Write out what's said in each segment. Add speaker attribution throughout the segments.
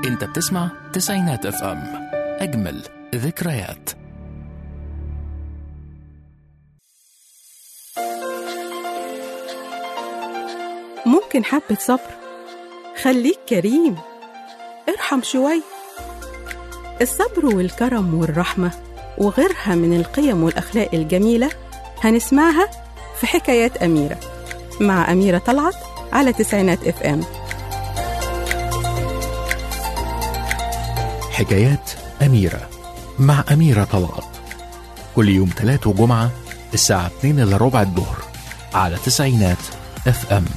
Speaker 1: انت بتسمع تسعينات اف ام، اجمل ذكريات.
Speaker 2: ممكن حبة صبر، خليك كريم، ارحم شوي. الصبر والكرم والرحمة وغيرها من القيم والأخلاق الجميلة هنسمعها في حكايات أميرة مع أميرة طلعت على تسعينات اف ام.
Speaker 1: حكايات أميرة مع أميرة طلعت، كل يوم 3 وجمعة الساعة 2:15 الظهر على تسعينات اف ام.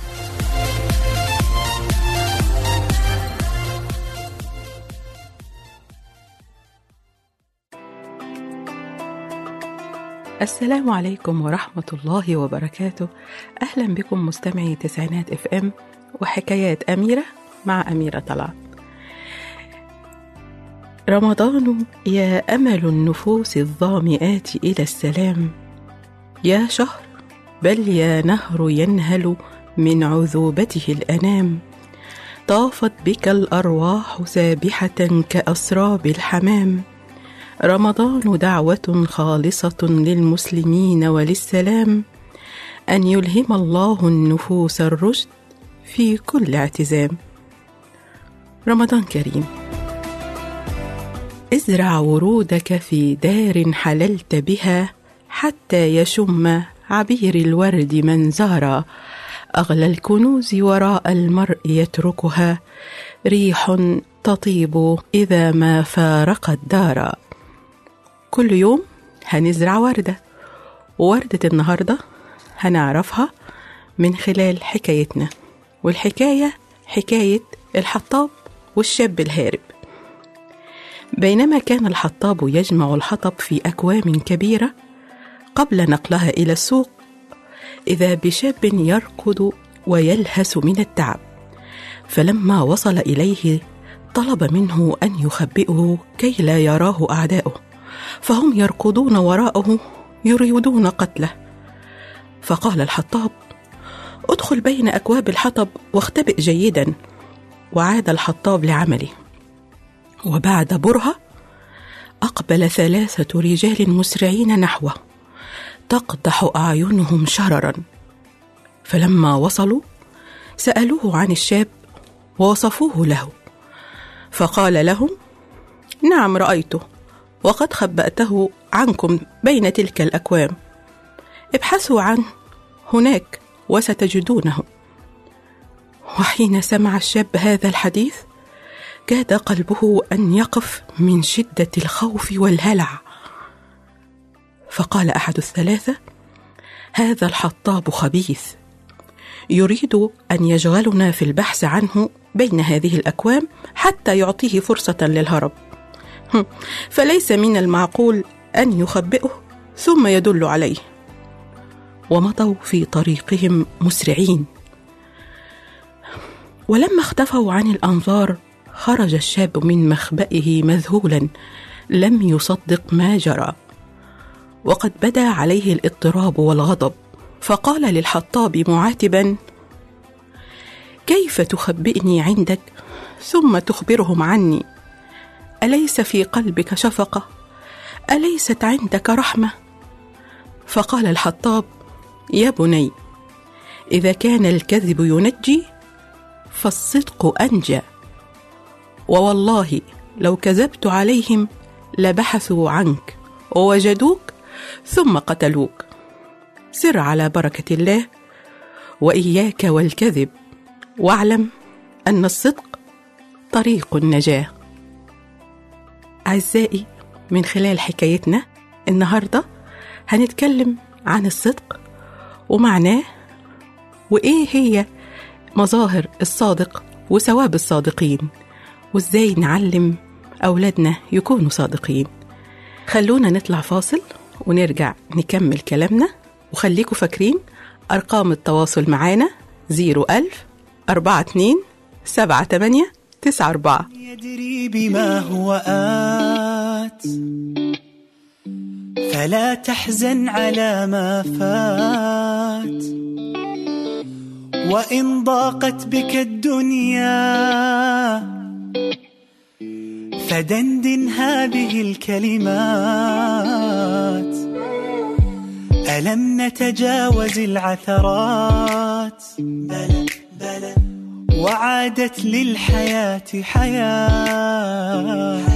Speaker 2: السلام عليكم ورحمة الله وبركاته. أهلا بكم مستمعي تسعينات اف ام وحكايات أميرة مع أميرة طلعت. رمضان يا أمل النفوس الظامئات إلى السلام، يا شهر بل يا نهر ينهل من عذوبته الأنام، طافت بك الأرواح سابحة كأسراب الحمام. رمضان دعوة خالصة للمسلمين وللسلام، أن يلهم الله النفوس الرشد في كل اعتزام. رمضان كريم، ازرع ورودك في دار حللت بها، حتى يشم عبير الورد من زارا. أغلى الكنوز وراء المرء يتركها، ريح تطيب إذا ما فارقت دارا. كل يوم هنزرع وردة، ووردة النهاردة هنعرفها من خلال حكايتنا، والحكاية حكاية الحطاب والشاب الهارب. بينما كان الحطاب يجمع الحطب في أكوام كبيرة قبل نقلها إلى السوق، إذا بشاب يركض ويلهس من التعب، فلما وصل إليه طلب منه أن يخبئه كي لا يراه أعداؤه، فهم يركضون وراءه يريدون قتله. فقال الحطاب: ادخل بين أكواب الحطب واختبئ جيدا. وعاد الحطاب لعمله، وبعد برهة أقبل 3 رجال مسرعين نحوه تقدح أعينهم شررا. فلما وصلوا سألوه عن الشاب ووصفوه له، فقال لهم: نعم رأيته، وقد خبأته عنكم بين تلك الأكوام، ابحثوا عنه هناك وستجدونه. وحين سمع الشاب هذا الحديث كاد قلبه أن يقف من شدة الخوف والهلع. فقال أحد ال3: هذا الحطاب خبيث، يريد أن يشغلنا في البحث عنه بين هذه الأكوام حتى يعطيه فرصة للهرب، فليس من المعقول أن يخبئه ثم يدل عليه. ومضوا في طريقهم مسرعين، ولما اختفوا عن الأنظار خرج الشاب من مخبئه مذهولا لم يصدق ما جرى، وقد بدا عليه الاضطراب والغضب. فقال للحطاب معاتبا: كيف تخبئني عندك ثم تخبرهم عني؟ أليس في قلبك شفقة؟ أليست عندك رحمة؟ فقال الحطاب: يا بني، إذا كان الكذب ينجي فالصدق أنجى، ووالله لو كذبت عليهم لبحثوا عنك ووجدوك ثم قتلوك. سر على بركة الله، وإياك والكذب، واعلم أن الصدق طريق النجاة. أعزائي، من خلال حكايتنا النهاردة هنتكلم عن الصدق ومعناه، وإيه هي مظاهر الصادق وثواب الصادقين، وإزاي نعلم أولادنا يكونوا صادقين. خلونا نطلع فاصل ونرجع نكمل كلامنا، وخليكوا فاكرين أرقام التواصل معانا 010427894.
Speaker 3: يدري بما هو آت، فلا تحزن على ما فات، وإن ضاقت بك الدنيا فدندن هذه الكلمات. ألم نتجاوز العثرات؟ بلى بلى، وعادت للحياة حياة.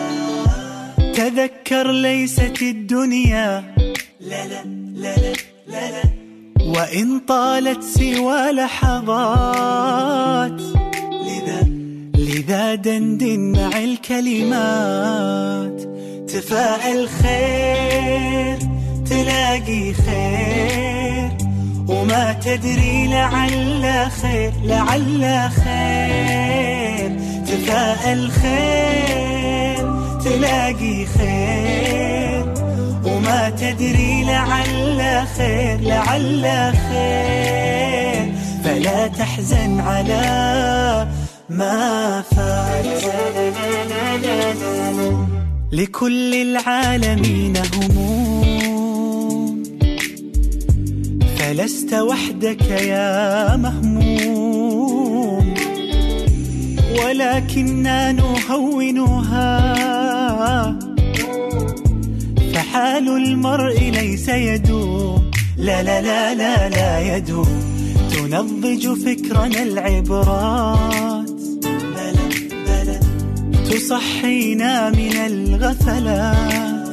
Speaker 3: تذكر ليست الدنيا لا لا لا لا لا لا، وإن طالت سوى لحظات. لذا دندن مع الكلمات. تفاءل خير تلاقي خير، وما تدري لعل خير لعل خير. تفاءل خير تلاقي خير، وما تدري لعل خير لعل خير. فلا تحزن على ما فات، لكل العالمين هموم، فلست وحدك يا مهموم. ولكننا نهونها، فحال المرء ليس يدوم. لا لا لا لا لا يدوم. تنضج فكرنا العبرات، بلى بلى، تصحينا من الغفلات،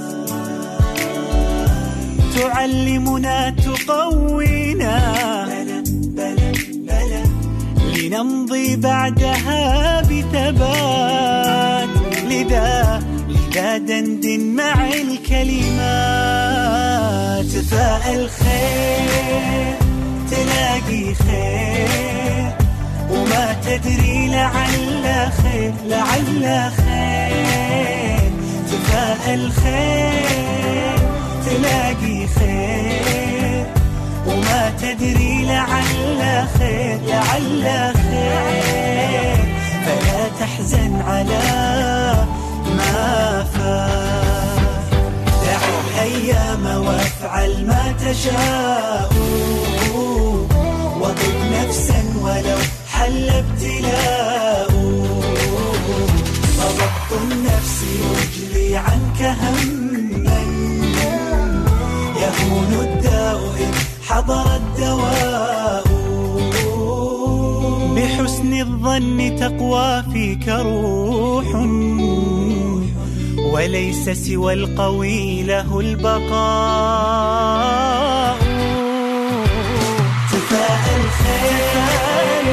Speaker 3: تعلمنا تقوينا، بلى بلى بلى، لنمضي بعدها بثبات. لذا دندن مع الكلمات. تفاءل خير تلاقي خير، وما تدري لعل خير لعل خير. تفاءل خير تلاقي خير، وما تدري لعل خير لعل خير. فلا تحزن على ما فات، دع الأيام وافعل ما تشاء، وضد نفسا ولو حل ابتلاء. فضبط النفس يجلي عنك هما، يهون الداء إذ حضر الدواء. بحسن الظن تقوى فيك روح، وليس سوى القوي له البقاء. تفاءل خير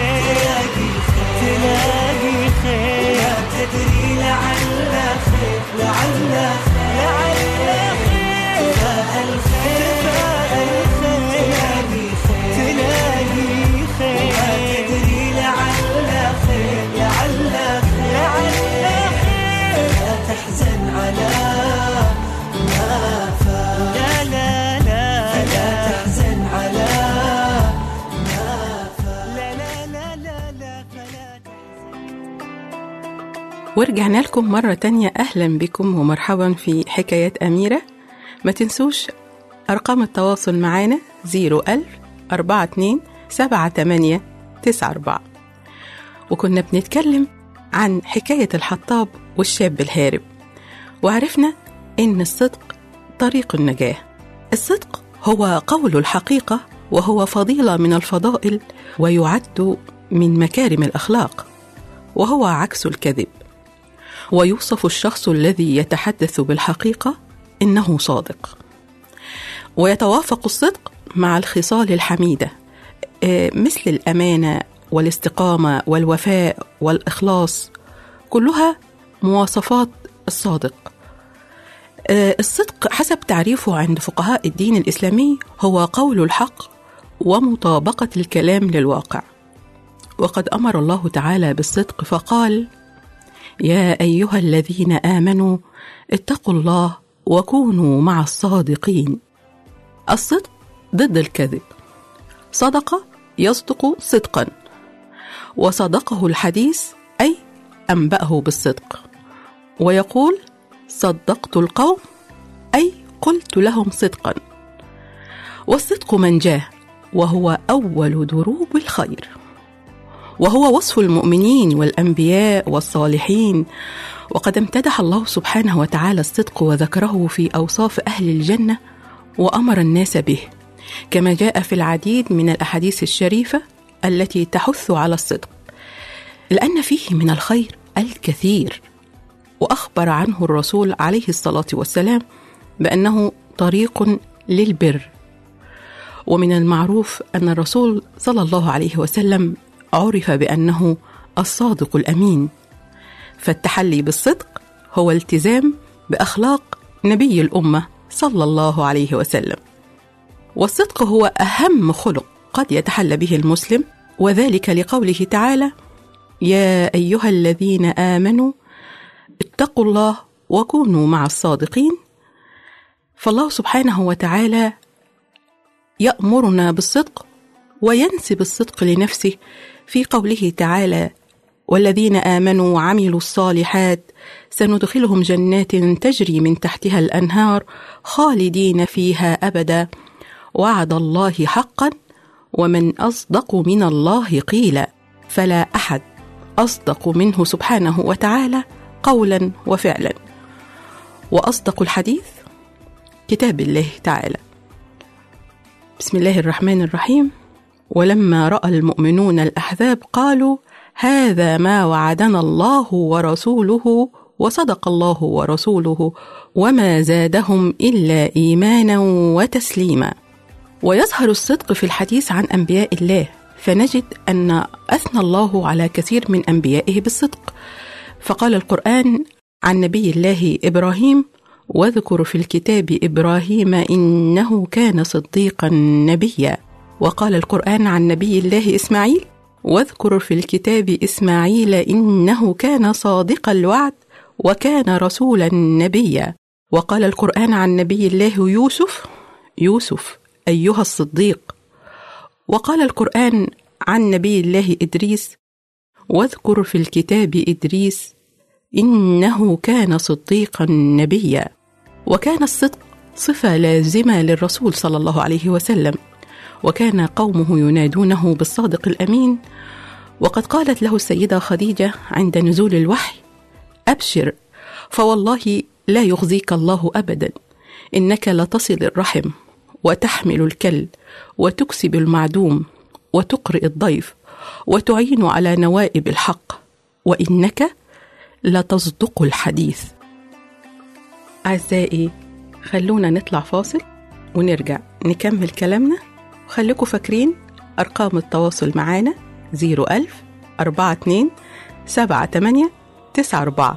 Speaker 3: تلاقي خير، لا تدري لعل خير لعل خير. تفاءل خير تلاقي خير، لا تدري لعل خير لعل خير. لا تحزن على ما فات، لا لا لا، فلا تحزن على ما فات، لا لا لا لا لا، فلا تحزن.
Speaker 2: ورجعنا لكم مرة تانية. أهلا بكم ومرحبا في حكايات أميرة. ما تنسوش أرقام التواصل معانا 010427894. وكنا بنتكلم عن حكاية الحطاب والشاب الهارب، وعرفنا إن الصدق طريق النجاة. الصدق هو قول الحقيقة، وهو فضيلة من الفضائل، ويعد من مكارم الأخلاق، وهو عكس الكذب. ويوصف الشخص الذي يتحدث بالحقيقة إنه صادق. ويتوافق الصدق مع الخصال الحميدة مثل الأمانة والاستقامة والوفاء والإخلاص، كلها مواصفات الصادق. الصدق حسب تعريفه عند فقهاء الدين الإسلامي هو قول الحق ومطابقة الكلام للواقع. وقد أمر الله تعالى بالصدق فقال: يا أيها الذين آمنوا اتقوا الله وكونوا مع الصادقين. الصدق ضد الكذب. صدق يصدق صدقا، وصدقه الحديث أي أنبأه بالصدق. ويقول: صدقت القوم أي قلت لهم صدقا. والصدق منجاه، وهو أول دروب الخير. وهو وصف المؤمنين والأنبياء والصالحين. وقد امتدح الله سبحانه وتعالى الصدق وذكره في أوصاف أهل الجنة وأمر الناس به، كما جاء في العديد من الأحاديث الشريفة التي تحث على الصدق، لأن فيه من الخير الكثير. وأخبر عنه الرسول عليه الصلاة والسلام بأنه طريق للبر. ومن المعروف أن الرسول صلى الله عليه وسلم عرف بأنه الصادق الأمين، فالتحلي بالصدق هو التزام بأخلاق نبي الأمة صلى الله عليه وسلم. والصدق هو أهم خلق قد يتحلى به المسلم، وذلك لقوله تعالى: يا أيها الذين آمنوا اتقوا الله وكونوا مع الصادقين. فالله سبحانه وتعالى يأمرنا بالصدق وينسب الصدق لنفسه في قوله تعالى: والذين آمنوا وعملوا الصالحات سندخلهم جنات تجري من تحتها الأنهار خالدين فيها أبدا وعد الله حقا ومن أصدق من الله قيلا. فلا أحد أصدق منه سبحانه وتعالى قولا وفعلا. وأصدق الحديث كتاب الله تعالى. بسم الله الرحمن الرحيم. ولما رأى المؤمنون الأحزاب قالوا هذا ما وعدنا الله ورسوله وصدق الله ورسوله وما زادهم إلا إيمانا وتسليما. ويظهر الصدق في الحديث عن أنبياء الله، فنجد أن أثنى الله على كثير من أنبيائه بالصدق. فقال القرآن عن نبي الله إبراهيم: واذكر في الكتاب إبراهيم إنه كان صديقا نبيا. وقال القرآن عن نبي الله إسماعيل: واذكر في الكتاب إسماعيل إنه كان صادق الوعد وكان رسولا نبيا. وقال القرآن عن نبي الله يوسف أيها الصديق. وقال القرآن عن نبي الله إدريس: واذكر في الكتاب إدريس إنه كان صديقا نبيا. وكان الصدق صفة لازمة للرسول صلى الله عليه وسلم، وكان قومه ينادونه بالصادق الأمين. وقد قالت له السيدة خديجة عند نزول الوحي: أبشر فوالله لا يخزيك الله أبدا، إنك لتصل الرحم وتحمل الكل وتكسب المعدوم وتقرئ الضيف وتعين على نوائب الحق وإنك لتصدق الحديث. أعزائي، خلونا نطلع فاصل ونرجع نكمل كلامنا. وخليكم فاكرين أرقام التواصل معانا 01000 42 78 94.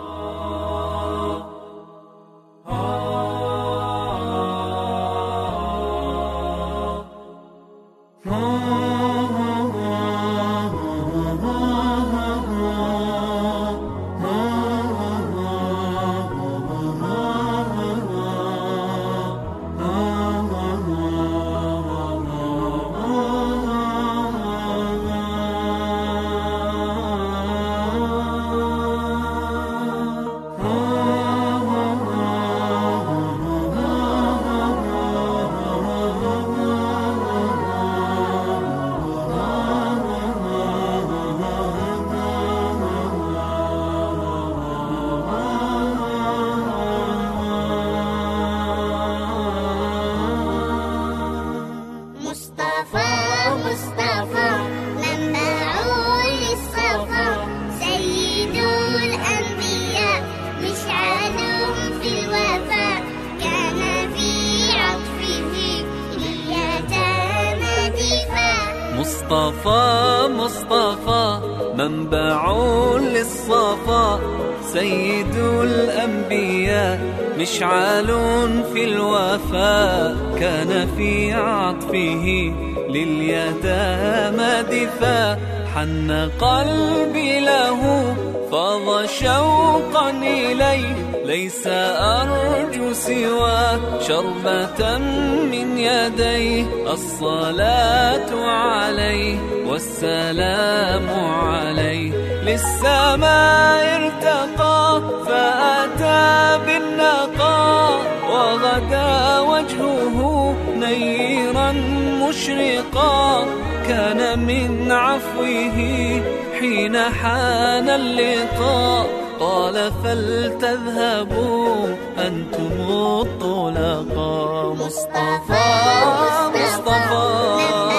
Speaker 4: مصطفى منبع للصفا سيد الأنبياء مشعل في الوفاء كان في عطفه لليتامى دفاع حن قلبي له فاض شوقا إليه ليس أرجو سوى شربة من يديه الصلاة عليه والسلام عليه للسماء ارتقى فأتى بالنقاء وغدا وجهه نيرا مشرقا كان من عفوه حين حان اللقاء قال فلتذهبوا أنتم الطلقاء. مصطفى مصطفى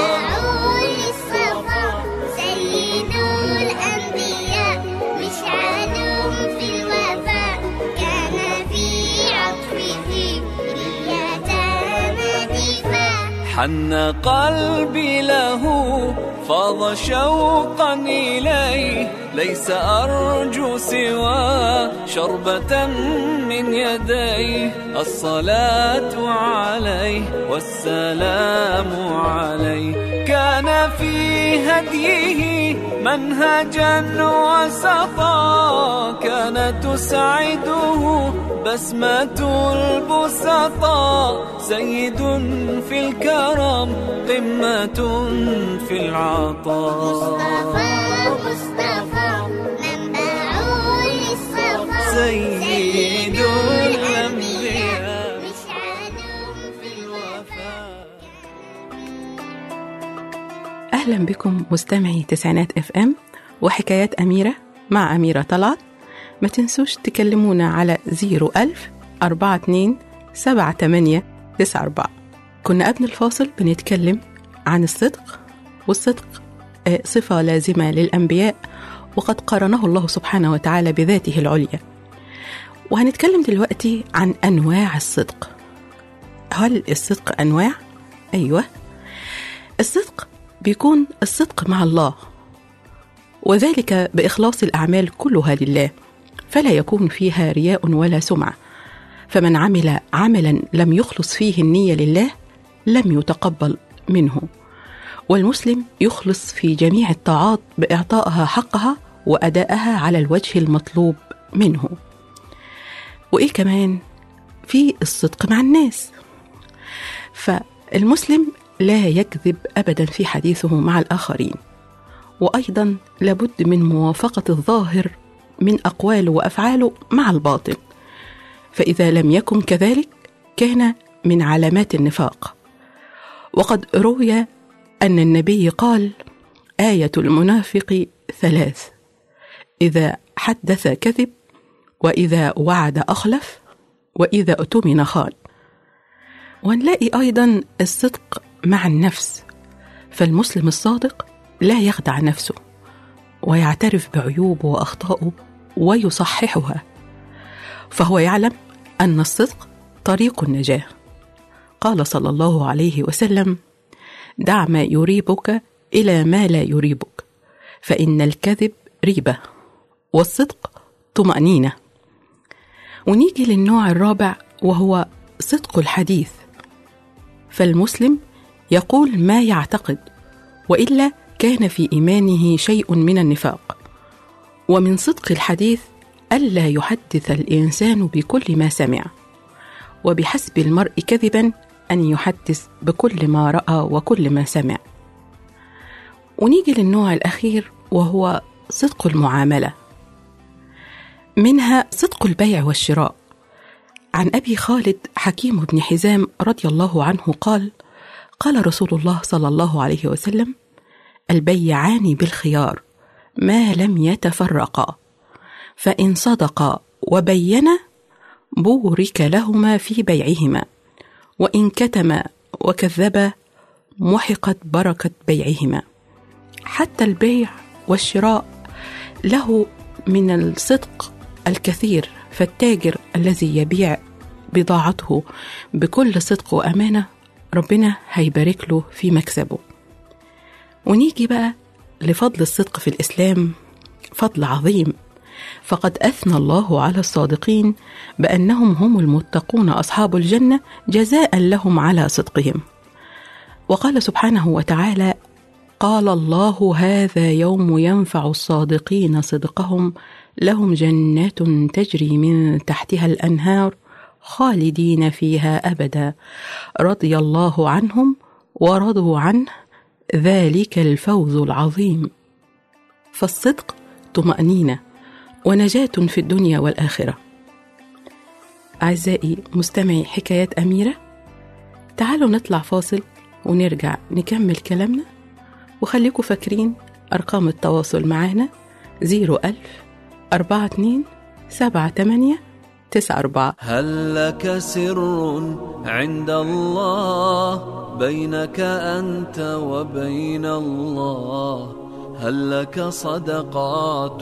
Speaker 5: سيد الأنبياء مشعل في الوفاء كان في عطفه ليتامى دفاع.
Speaker 4: حن قلبي له فاض شوقا إليه ليس أرجو سوى شربة من يديه. الصلاة عليه والسلام عليه كان في هديه منهجا وسطا كان تسعده بسمة البسطاء. سيد في الكرم قمة في العطاء.
Speaker 5: مصطفى منبع للصفا
Speaker 4: سيد الأنبياء
Speaker 5: مشعل في الوفاء.
Speaker 2: أهلا بكم مستمعي تسعينات FM وحكايات أميرة مع أميرة طلعت. ما تنسوش تكلمونا على 010427894. كنا قبل الفاصل بنتكلم عن الصدق، والصدق صفة لازمة للأنبياء وقد قارنه الله سبحانه وتعالى بذاته العليا. وهنتكلم دلوقتي عن أنواع الصدق. هل الصدق أنواع؟ أيوة، الصدق بيكون الصدق مع الله، وذلك بإخلاص الأعمال كلها لله، فلا يكون فيها رياء ولا سمعة. فمن عمل عملا لم يخلص فيه النية لله لم يتقبل منه. والمسلم يخلص في جميع الطاعات بإعطائها حقها وأدائها على الوجه المطلوب منه. وإيه كمان؟ في الصدق مع الناس. فالمسلم لا يكذب أبدا في حديثه مع الآخرين، وأيضا لابد من موافقة الظاهر من أقواله وأفعاله مع الباطن، فإذا لم يكن كذلك كان من علامات النفاق. وقد روي أن النبي قال: آية المنافق 3: إذا حدث كذب، وإذا وعد أخلف، وإذا اؤتمن خان. ونلاقي أيضا الصدق مع النفس، فالمسلم الصادق لا يخدع نفسه ويعترف بعيوبه وأخطائه ويصححها، فهو يعلم أن الصدق طريق النجاة. قال صلى الله عليه وسلم: دع ما يريبك إلى ما لا يريبك، فإن الكذب ريبة والصدق طمأنينة. ونيجي للنوع الرابع وهو صدق الحديث. فالمسلم يقول ما يعتقد، وإلا كان في إيمانه شيء من النفاق. ومن صدق الحديث ألا يحدث الإنسان بكل ما سمع، وبحسب المرء كذبا أن يحدث بكل ما رأى وكل ما سمع. ونيجي للنوع الأخير وهو صدق المعاملة. منها صدق البيع والشراء. عن أبي خالد حكيم بن حزام رضي الله عنه قال: قال رسول الله صلى الله عليه وسلم: البيعان بالخيار ما لم يتفرقا، فإن صدقا وبينا بورك لهما في بيعهما، وإن كتما وكذبا محقت بركة بيعهما. حتى البيع والشراء له من الصدق الكثير، فالتاجر الذي يبيع بضاعته بكل صدق وأمانة ربنا هيبارك له في مكسبه. ونيجي بقى لفضل الصدق في الإسلام، فضل عظيم، فقد أثنى الله على الصادقين بأنهم هم المتقون أصحاب الجنة جزاء لهم على صدقهم. وقال سبحانه وتعالى: قال الله هذا يوم ينفع الصادقين صدقهم لهم جنات تجري من تحتها الأنهار خالدين فيها أبدا رضي الله عنهم ورضوا عنه ذلك الفوز العظيم. فالصدق طمأنينة ونجاة في الدنيا والآخرة. أعزائي مستمعي حكايات أميرة، تعالوا نطلع فاصل ونرجع نكمل كلامنا وخليكم فاكرين أرقام التواصل معنا 01000 42 78 94.
Speaker 4: هل لك سر عند الله بينك أنت وبين الله؟ هل لك صدقات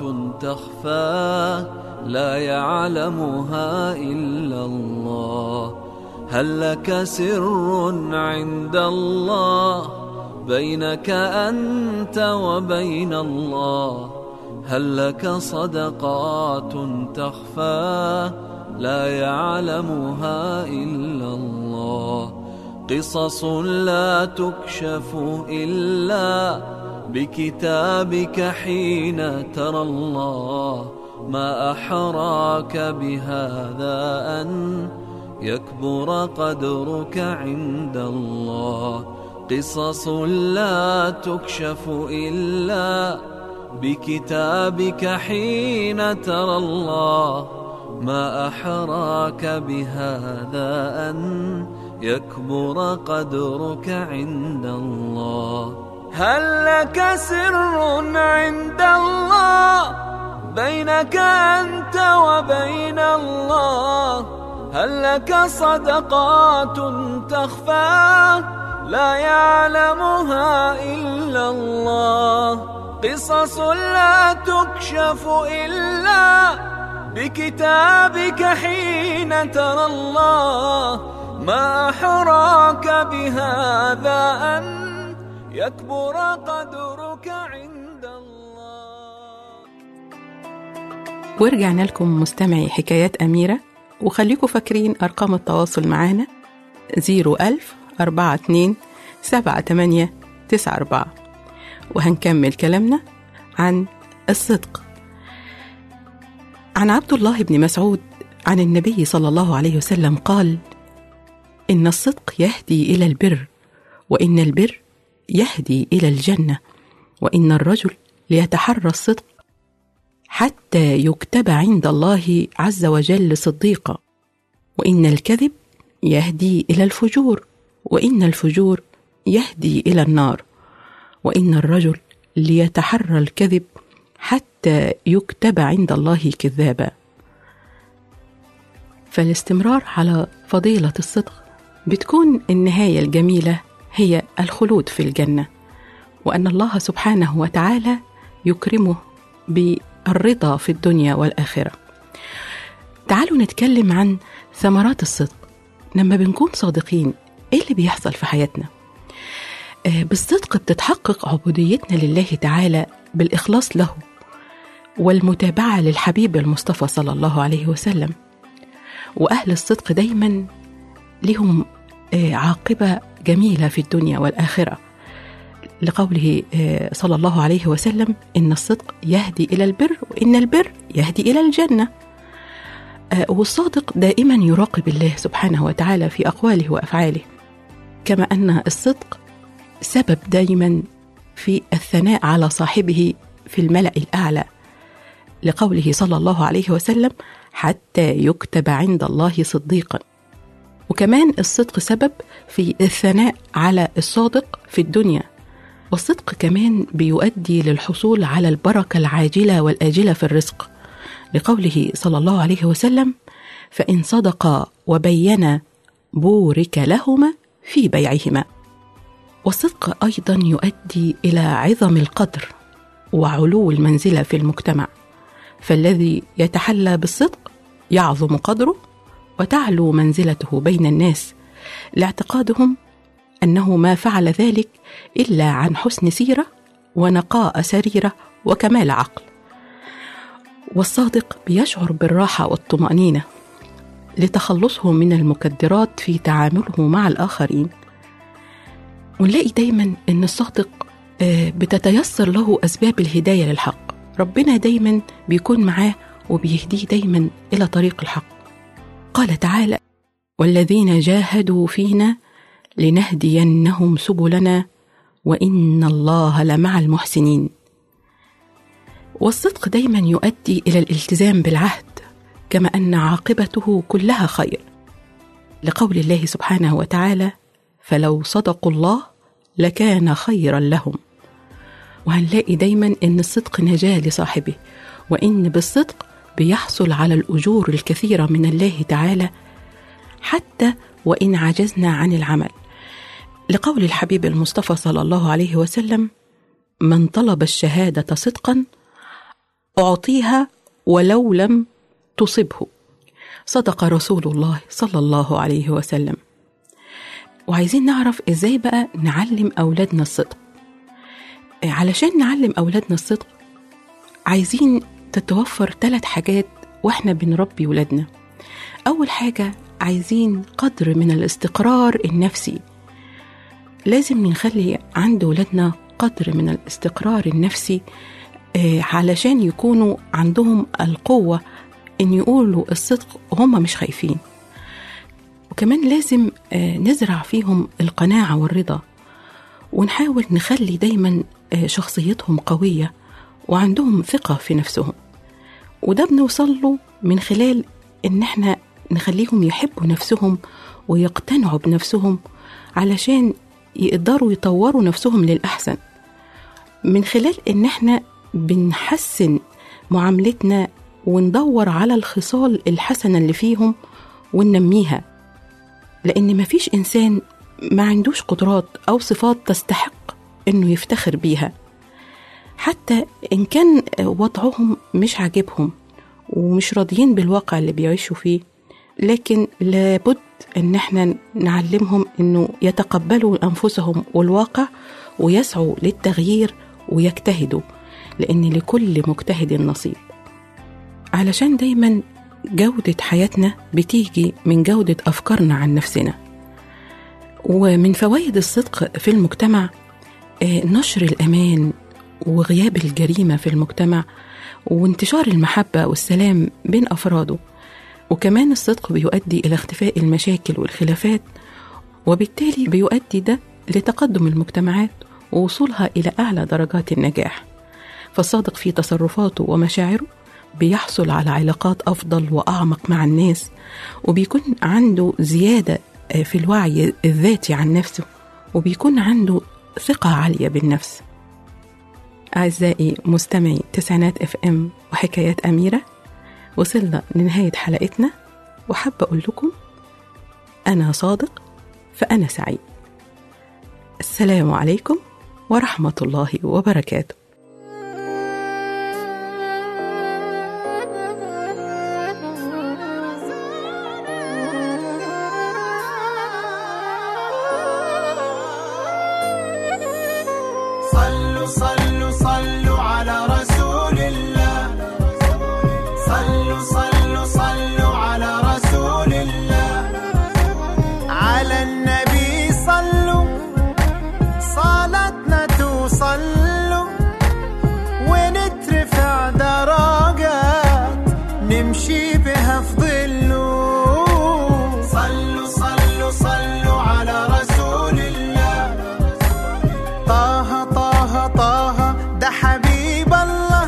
Speaker 4: تخفى لا يعلمها إلا الله؟ هل لك سر عند الله بينك أنت وبين الله؟ هل لك صدقات تخفى لا يعلمها إلا الله؟ قصص لا تكشف إلا بكتابك حين ترى الله. ما أحراك بهذا أن يكبر قدرك عند الله. قصص لا تكشف إلا بكتابك حين ترى الله. ما أحراك بهذا أن يكبر قدرك عند الله. هل لك سر عند الله بينك أنت وبين الله؟ هل لك صدقات تخفى لا يعلمها إلا الله؟ قصص لا تكشف إلا بكتابك حين ترى الله. ما أحراك بهذا أن يكبر قدرك عند الله.
Speaker 2: ورجعنا لكم مستمعي حكايات أميرة، وخليكم فاكرين أرقام التواصل معنا 01000 42 78 94. وهنكمل كلامنا عن الصدق. عن عبد الله بن مسعود عن النبي صلى الله عليه وسلم قال: إن الصدق يهدي إلى البر، وإن البر يهدي إلى الجنة، وإن الرجل ليتحرى الصدق حتى يكتب عند الله عز وجل صديقا، وإن الكذب يهدي إلى الفجور، وإن الفجور يهدي إلى النار، وإن الرجل ليتحرى الكذب حتى يكتب عند الله كذابا. فالاستمرار على فضيلة الصدق بتكون النهاية الجميلة هي الخلود في الجنة، وأن الله سبحانه وتعالى يكرمه بالرضا في الدنيا والآخرة. تعالوا نتكلم عن ثمرات الصدق. لما بنكون صادقين إيه اللي بيحصل في حياتنا؟ بالصدق بتتحقق عبوديتنا لله تعالى بالإخلاص له والمتابعة للحبيب المصطفى صلى الله عليه وسلم. وأهل الصدق دايما لهم عاقبة جميلة في الدنيا والآخرة، لقوله صلى الله عليه وسلم: إن الصدق يهدي إلى البر، وإن البر يهدي إلى الجنة. والصادق دائما يراقب الله سبحانه وتعالى في أقواله وأفعاله، كما أن الصدق سبب دائما في الثناء على صاحبه في الملأ الأعلى، لقوله صلى الله عليه وسلم: حتى يكتب عند الله صديقا. وكمان الصدق سبب في الثناء على الصادق في الدنيا. والصدق كمان بيؤدي للحصول على البركة العاجلة والآجلة في الرزق، لقوله صلى الله عليه وسلم: فإن صدقا وبينا بورك لهما في بيعهما. والصدق أيضا يؤدي إلى عظم القدر وعلو المنزلة في المجتمع، فالذي يتحلى بالصدق يعظم قدره وتعلو منزلته بين الناس، لاعتقادهم أنه ما فعل ذلك إلا عن حسن سيرة ونقاء سريرة وكمال عقل. والصادق بيشعر بالراحة والطمأنينة لتخلصه من المكدرات في تعامله مع الآخرين. ونلاقي دايما أن الصادق بتتيسر له أسباب الهداية للحق، ربنا دايما بيكون معاه وبيهديه دايما إلى طريق الحق. قال تعالى: والذين جاهدوا فينا لنهدينهم سبلنا وإن الله لمع المحسنين. والصدق دايما يؤدي إلى الالتزام بالعهد، كما أن عاقبته كلها خير، لقول الله سبحانه وتعالى: فلو صدقوا الله لكان خيرا لهم وهنلاقي دايما إن الصدق نجاة لصاحبه، وإن بالصدق بيحصل على الأجور الكثيرة من الله تعالى حتى وإن عجزنا عن العمل، لقول الحبيب المصطفى صلى الله عليه وسلم: من طلب الشهادة صدقا أعطيها ولو لم تصبه. صدق رسول الله صلى الله عليه وسلم. وعايزين نعرف إزاي بقى نعلم أولادنا الصدق. علشان نعلم أولادنا الصدق عايزين تتوفر 3 حاجات وإحنا بنربي ولادنا. أول حاجة عايزين قدر من الاستقرار النفسي. لازم نخلي عند ولادنا قدر من الاستقرار النفسي علشان يكونوا عندهم القوة إن يقولوا الصدق وهم مش خايفين. وكمان لازم نزرع فيهم القناعة والرضا، ونحاول نخلي دايما شخصيتهم قوية وعندهم ثقة في نفسهم. وده بنوصل له من خلال إن احنا نخليهم يحبوا نفسهم ويقتنعوا بنفسهم علشان يقدروا يطوروا نفسهم للأحسن، من خلال إن احنا بنحسن معاملتنا وندور على الخصال الحسنة اللي فيهم وننميها. لأن مفيش إنسان ما عندوش قدرات أو صفات تستحق إنه يفتخر بيها، حتى إن كان وضعهم مش عاجبهم ومش راضيين بالواقع اللي بيعيشوا فيه، لكن لابد إن احنا نعلمهم إنه يتقبلوا أنفسهم والواقع ويسعوا للتغيير ويجتهدوا، لأن لكل مجتهد نصيب. علشان دايما جودة حياتنا بتيجي من جودة أفكارنا عن نفسنا. ومن فوائد الصدق في المجتمع نشر الأمان وغياب الجريمة في المجتمع وانتشار المحبة والسلام بين أفراده. وكمان الصدق بيؤدي إلى اختفاء المشاكل والخلافات، وبالتالي بيؤدي ده لتقدم المجتمعات ووصولها إلى أعلى درجات النجاح. فالصادق في تصرفاته ومشاعره بيحصل على علاقات أفضل وأعمق مع الناس، وبيكون عنده زيادة في الوعي الذاتي عن نفسه، وبيكون عنده ثقة عالية بالنفس. أعزائي مستمعي تسعينات FM وحكايات أميرة، وصلنا لنهاية حلقتنا، وحابة أقول لكم أنا صادق فأنا سعيد. السلام عليكم ورحمة الله وبركاته.
Speaker 3: صلوا صلوا على رسول الله، صلوا على رسول الله، على النبي صلوا صلاتنا توصلوا، ونترفع درجات نمشي بها في ظله. صلوا على رسول الله، طه ده حبيب الله،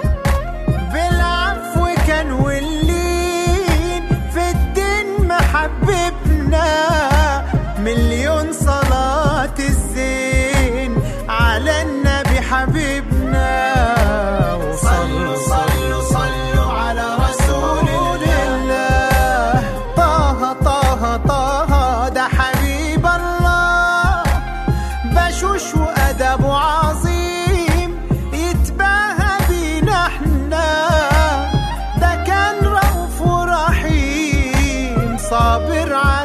Speaker 3: بالعفو كان واللين في الدين محببنا، مليون صلاة الزين على النبي حبيبنا. صلوا على رسول الله، طه ده حبيب الله، بشوش وأدبه عظيم يتباهى بينا احنا، ده كان رؤوف ورحيم صابر على